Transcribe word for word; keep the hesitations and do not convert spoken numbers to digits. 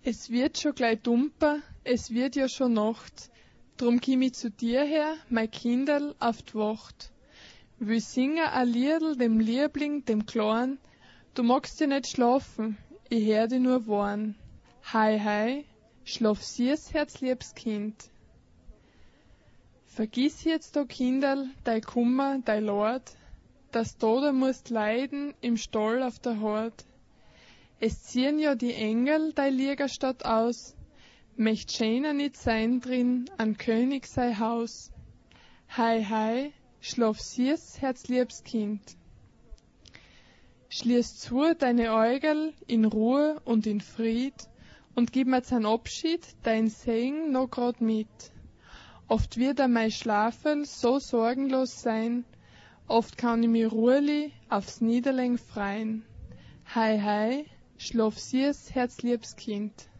Es wird schon gleich dumper, es wird ja schon Nacht. Drum komm ich zu dir her, mein Kinderl, auf die Wacht. Will singen a Liedl dem Liebling, dem Klein. Du magst ja nicht schlafen, ich hör dich nur warn. Hei, hei, schlaf süß, herzliebes Kind. Vergiss jetzt, o Kinderl, dei Kummer, dei Leid, dass du da musst leiden im Stall auf der Hort. Es ziehen ja die Engel dei Liegerstadt aus, möcht schöner nit sein drin an König sei Haus. Hei, hei, schlaf süß, herzliebes Kind. Schließ zu deine Äugel in Ruhe und in Fried und gib mir zum Abschied dein Segen noch grad mit. Oft wird er mein Schlafel so sorgenlos sein, oft kann ich mir ruhig aufs Niederling freien. Hei, hei, schlaf süß, herzliebes Kind.